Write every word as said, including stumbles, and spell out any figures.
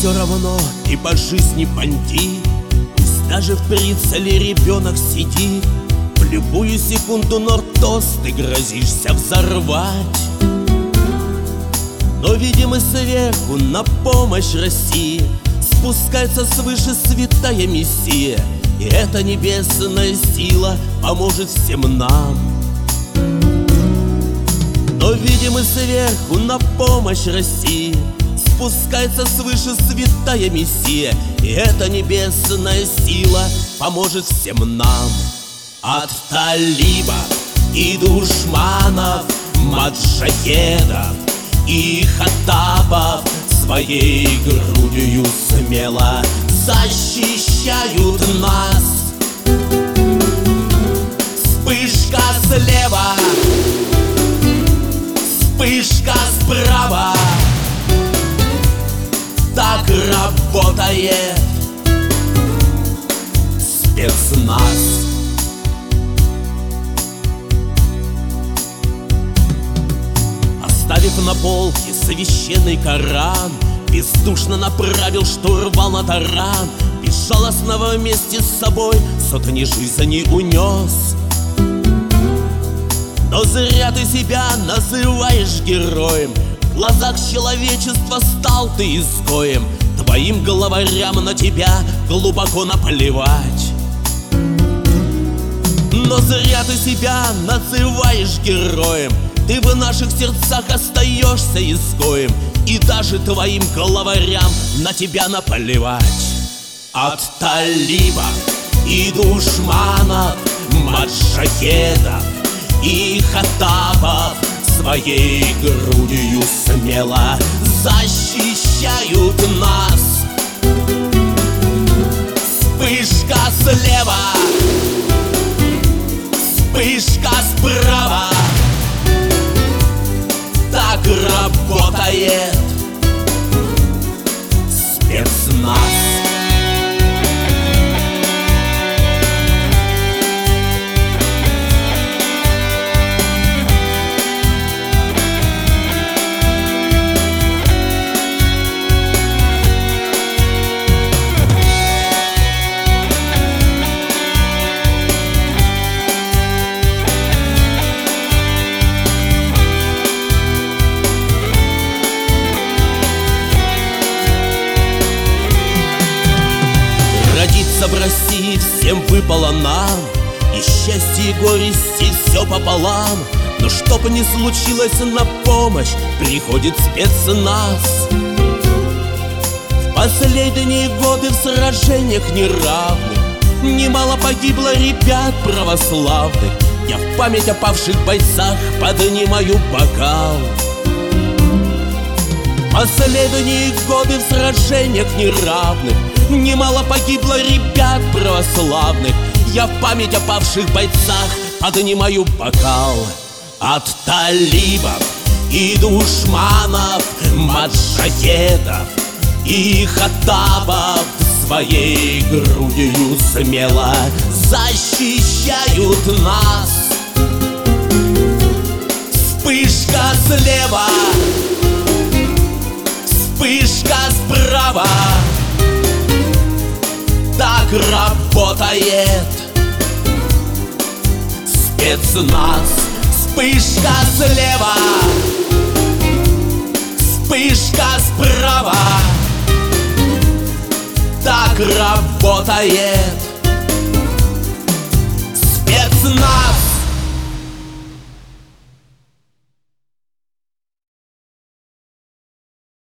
все равно ты по жизни бандит. Пусть даже в прицеле ребенок сидит, в любую секунду нортос ты грозишься взорвать. Но, видимо, сверху на помощь России спускается свыше святая Мессия, и эта небесная сила поможет всем нам. Но, видимо, сверху на помощь России спускается свыше святая Мессия, и эта небесная сила поможет всем нам. От талибов и душманов, маджахедов и хаттабов своей грудью смело защищают нас. Вспышка слева, вспышка справа, так работает спецназ. Оставив на полке священный Коран, бездушно направил штурвал на таран. Безжалостного вместе с собой сотни жизней унес. Но зря ты себя называешь героем, в глазах человечества стал ты изгоем. Твоим главарям на тебя глубоко наплевать. Но зря ты себя называешь героем, ты в наших сердцах остаешься изгоем, и даже твоим главарям на тебя наплевать. От талибов и душманов, маджахедов и хаттабов своей грудью смело защищают нас. Вспышка слева, вспышка справа, так работает спецназ. Родиться в России всем выпало нам, и счастье и горести все пополам. Но что бы ни случилось, на помощь приходит спецназ. В последние годы в сражениях неравных немало погибло ребят православных. Я в память о павших бойцах поднимаю бокал. Последние годы в сражениях неравных немало погибло ребят православных. Я в память о павших бойцах поднимаю бокал. От талибов и душманов, маджахедов и хаттабов своей грудью смело защищают нас. Вспышка слева, вспышка справа, так работает спецназ. Вспышка слева, вспышка справа, так работает спецназ.